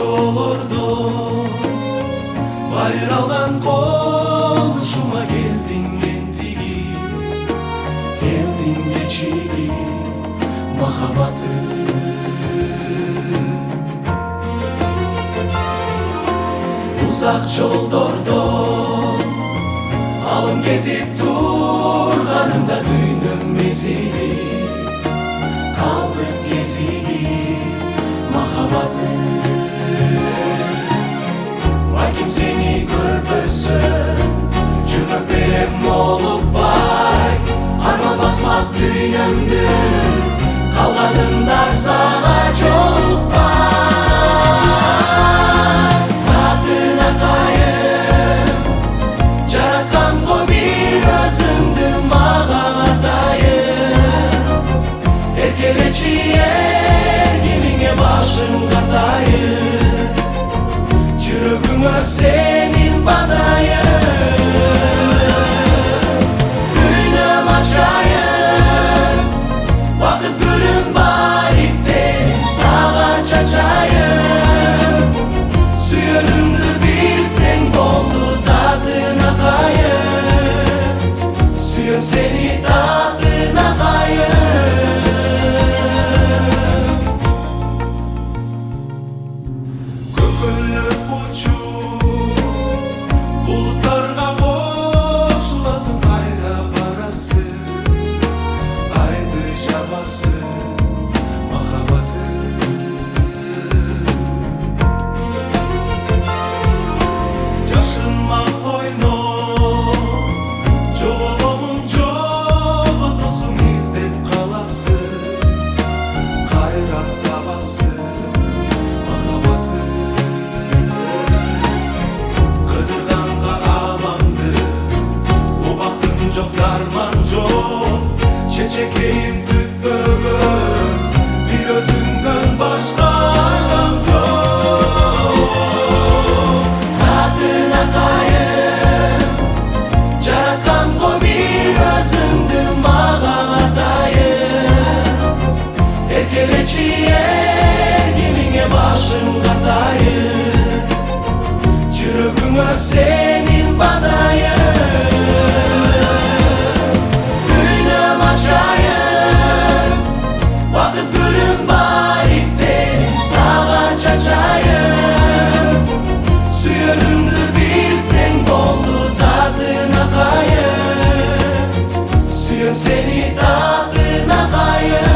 тоолордо байралган колушума келдиң ентиги, келдиң кечиги махаббатым. Узак жолдордон алым кетип турганымда дүйнөм мезилип калдым кезигип махаббатым. Балким сени көрбөсөм жүрөк белем молукпай, арман басмак дүйнөмдү калганымда сага жолукпай. Жүрөгүңө сенин бадайым, дүйнөм ачайын, бакыт гүлүм бар иттерин сага чачайын. Сүйөрүмдү билсең болду татына кайын, сүйөм сени татына кайын. Bulutlarga koşulasın, ayda barasın, aydı jabasın mahabbatım. Yaşınma koyno, jogolomun jogotosun, izdep kalasın, kayrap tabasın mahabbatım. Çok darman çok, çekeyim tüttüğüm, bir özünden başka alam yok. Tatına kayın, jaratkan go bir özündü mağa atayın. Erkeleçi ergimine başım katayın, çürüğüme senin badayın. Suyörümdü bilsen boldu tadına kayın, suyum seni tadına kayın.